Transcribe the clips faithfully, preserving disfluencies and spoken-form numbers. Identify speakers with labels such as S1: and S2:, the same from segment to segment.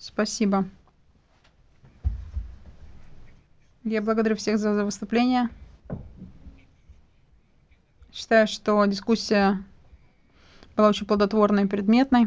S1: Спасибо. Я благодарю всех за за выступление. Считаю, что дискуссия была очень плодотворной и предметной.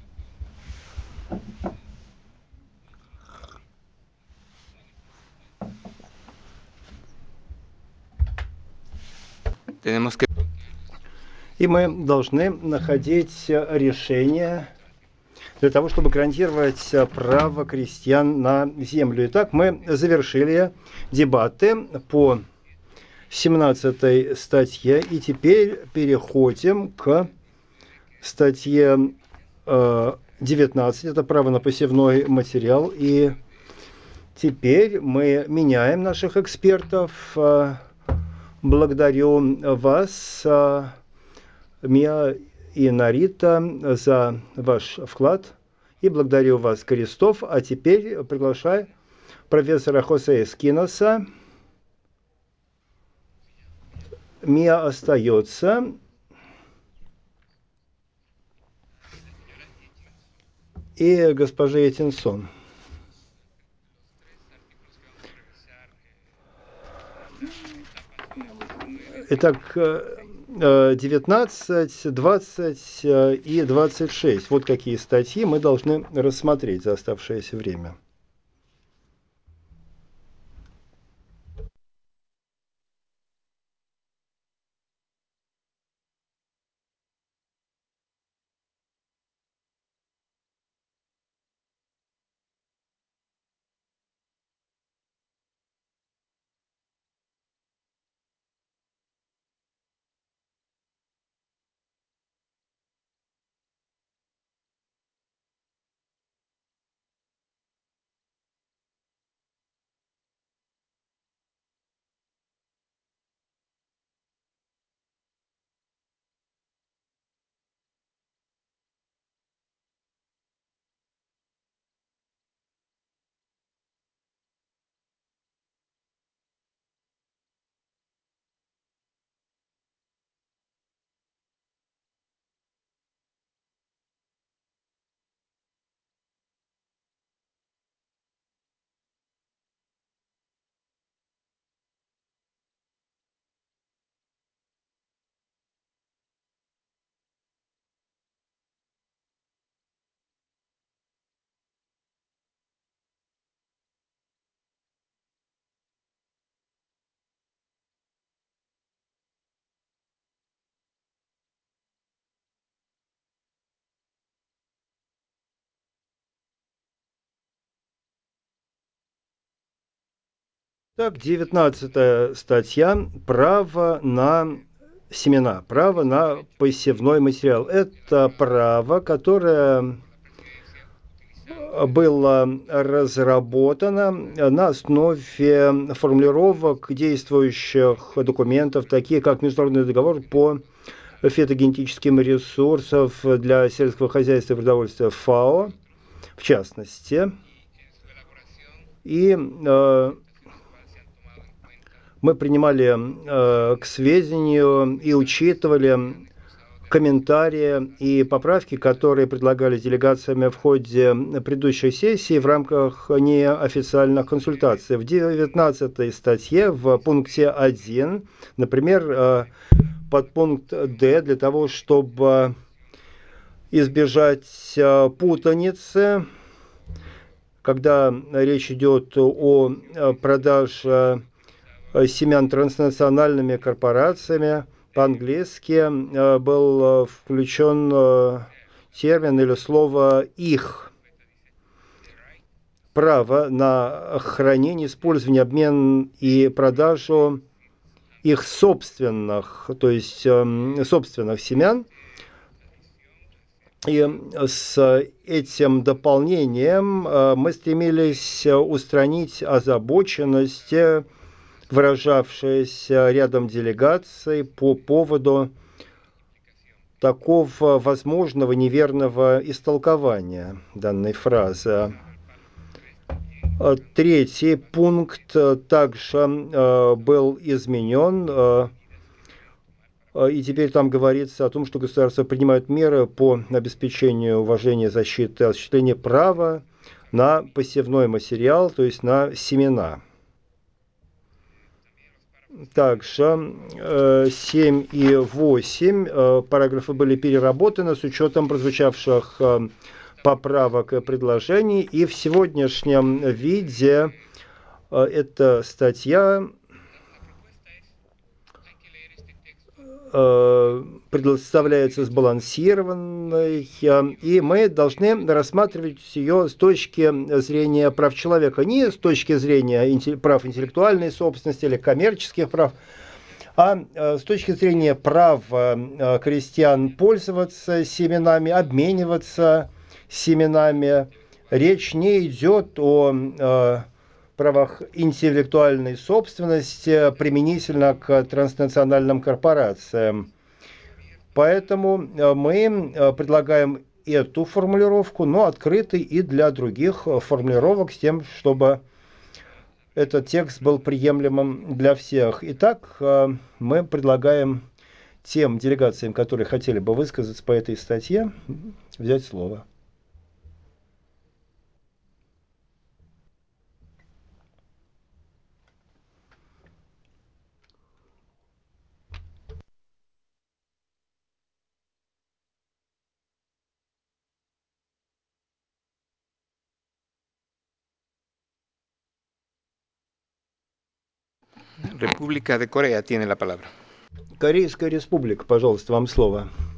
S2: И мы должны находить решение для того, чтобы гарантировать право крестьян на землю. Итак, мы завершили дебаты по семнадцатой статье, и теперь переходим к статье девятнадцать. Это право на посевной материал. И теперь мы меняем наших экспертов. Благодарю вас, Мия и Нарита, за ваш вклад. И благодарю вас, Кристоф. А теперь приглашаю профессора Хосе Эскиноса. Мия остается. И госпожа Этинсон. Итак, девятнадцать, двадцать и двадцать шесть. Вот какие статьи мы должны рассмотреть за оставшееся время. Так, девятнадцатая статья. Право на семена, право на посевной материал. Это право, которое было разработано на основе формулировок действующих документов, такие как Международный договор по фитогенетическим ресурсам для сельского хозяйства и продовольствия ФАО, в частности. И э, мы принимали э, к сведению и учитывали комментарии и поправки, которые предлагались делегациями в ходе предыдущей сессии в рамках неофициальных консультаций. В девятнадцатой статье в пункте один, например, подпункт Д, для того, чтобы избежать путаницы, когда речь идет о продаже семян транснациональными корпорациями, по-английски был включен термин или слово «их». Право на хранение, использование, обмен и продажу их собственных, то есть собственных семян. И с этим дополнением мы стремились устранить озабоченность, выражавшаяся рядом делегаций по поводу такого возможного неверного истолкования данной фразы. Третий пункт также был изменен, и теперь там говорится о том, что государства принимают меры по обеспечению уважения, защиты, осуществления права на посевной материал, то есть на семена. Также семь и восемь параграфы были переработаны с учетом прозвучавших поправок и предложений, и в сегодняшнем виде эта статья представляется сбалансированной, и мы должны рассматривать ее с точки зрения прав человека, не с точки зрения прав интеллектуальной собственности или коммерческих прав, а с точки зрения права крестьян пользоваться семенами, обмениваться семенами. Речь не идет о правах интеллектуальной собственности применительно к транснациональным корпорациям. Поэтому мы предлагаем эту формулировку, но открытый и для других формулировок, с тем, чтобы этот текст был приемлемым для всех. Итак, мы предлагаем тем делегациям, которые хотели бы высказаться по этой статье, взять слово.
S3: República de Corea tiene la palabra.
S2: Корейская республика, пожалуйста, вам слово.